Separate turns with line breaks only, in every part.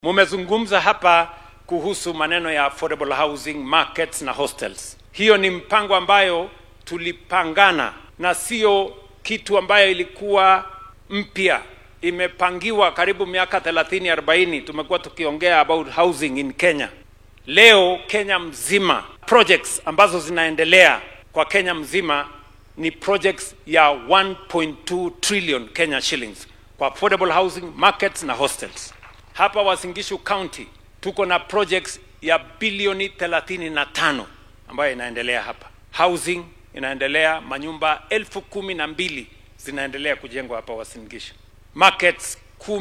Mumezungumza hapa kuhusu maneno ya affordable housing markets na hostels. Hiyo ni mpango ambayo tulipangana na sio kitu ambayo ilikuwa mpya. Imepangiwa karibu miaka 30-40 tumekuwa tukiongea about housing in Kenya. Leo Kenya mzima projects ambazo zinaendelea kwa Kenya mzima ni projects ya 1.2 trillion Kenya shillings kwa affordable housing markets na hostels. Hapa Uasin Gishu County tuko na projects ya bilioni 35 ambayo inaendelea hapa. Housing inaendelea, manyumba 12,000 zinaendelea kujengwa hapa Uasin Gishu. Markets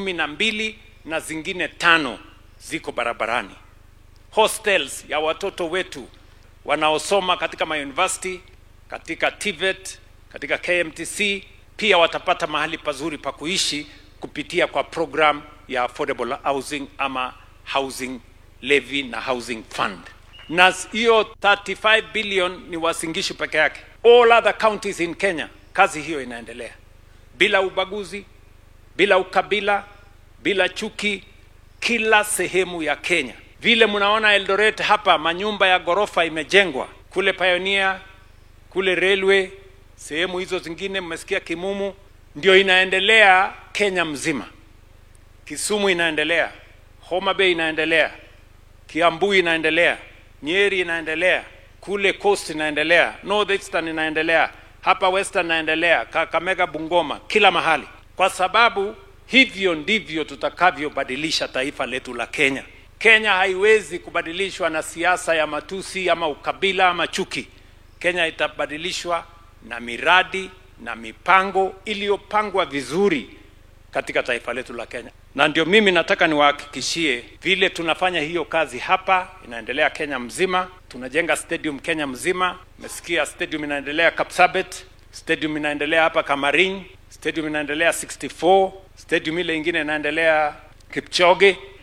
12 na zingine 5 ziko barabarani. Hostels ya watoto wetu wanaosoma katika university, katika TVET, katika KMTC pia watapata mahali pazuri pa kuishi kupitia kwa program ya affordable housing ama housing levy na housing fund. Na hiyo 35 billion ni Uasin Gishu peke yake. All other counties in Kenya kazi hiyo inaendelea bila ubaguzi, bila ukabila, bila chuki, kila sehemu ya Kenya. Vile mnaona Eldoret hapa manyumba ya gorofa imejengwa, kule Pioneer, kule Railway, sehemu hizo zingine mmesikia Kimumu, ndio inaendelea Kenya mzima. Kisumu inaendelea, Homa Bay inaendelea, Kiambu inaendelea, Nyeri inaendelea, kule Coast inaendelea, North Eastern inaendelea, hapa Western inaendelea, Kakamega, Bungoma, kila mahali. Kwa sababu hivyo ndivyo tutakavyobadilisha taifa letu la Kenya. Kenya haiwezi kubadilishwa na siasa ya matusi ama ukabila ama chuki. Kenya itabadilishwa na miradi na mipango iliyopangwa vizuri katika taifa letu la Kenya. Na ndio mimi nataka niwahakikishie vile tunafanya hiyo kazi hapa inaendelea Kenya mzima. Tunajenga stadium Kenya mzima. Umesikia stadium inaendelea Kapsabet, stadium inaendelea hapa Kamarin, stadium inaendelea 64, stadium ile ingine inaendelea Kipchoge.